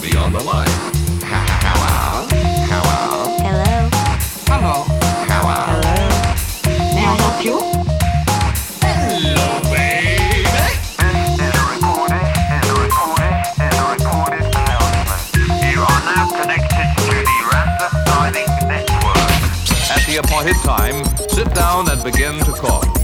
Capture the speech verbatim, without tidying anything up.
be on the line. Hello? Hello? Hello? Hello. Hello? Hello? May I help you? Hello, baby. This is a recorded, is a recorded, is a recorded announcement. You are now connected to the Random Dialing Network. At the appointed time, sit down and begin to call.